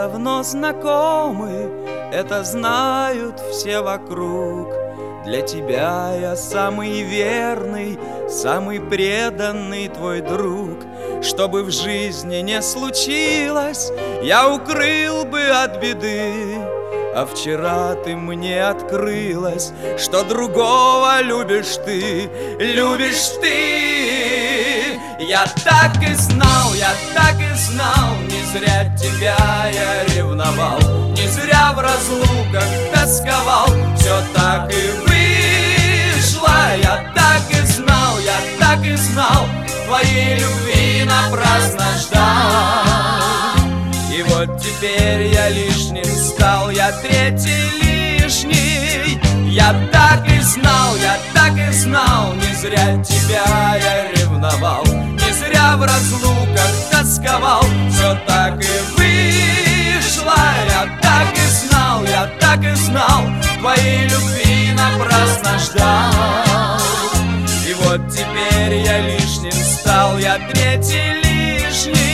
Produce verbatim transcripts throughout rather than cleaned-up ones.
давно знакомы, это знают все вокруг. Для тебя я самый верный, самый преданный твой друг. Что бы в жизни не случилось, я укрыл бы от беды. А вчера ты мне открылась, что другого любишь ты, любишь ты. Я так и знал, я так и знал, не зря тебя я ревновал, не зря в разлуках тосковал, все так и вышло. Я так и знал, я так и знал, твоей любви напрасно ждал. И вот теперь я лишним стал, я третий лишний. Я так и знал, я так и знал, не зря тебя я ревновал, не зря в разлуках тосковал, все так и вышло. Я так и знал, я так и знал, твоей любви напрасно ждал. И вот теперь я лишним стал, я третий лишний.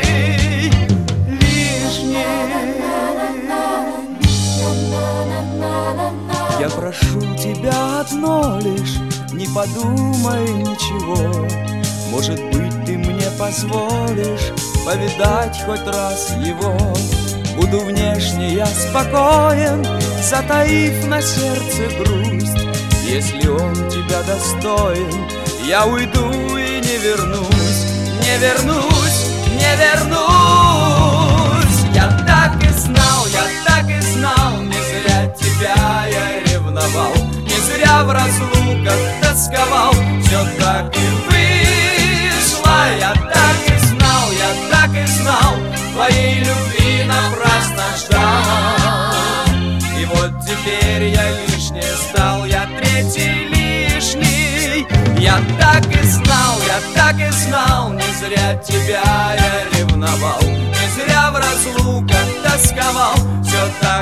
Я прошу тебя одно лишь, не подумай ничего. Может быть, ты мне позволишь повидать хоть раз его. Буду внешне я спокоен, затаив на сердце грусть. Если он тебя достоин, я уйду и не вернусь, не вернусь, не вернусь. Я так и знал, я так и знал, не зря тебя я ревновал, не зря в разлуках тосковал, все так и вышло. Я так и знал, я так и знал, твоей любви напрасно ждал. И вот теперь я лишний стал, я третий лишний. Я так и знал, я так и знал, не зря тебя я ревновал, не зря в разлуках тосковал, все так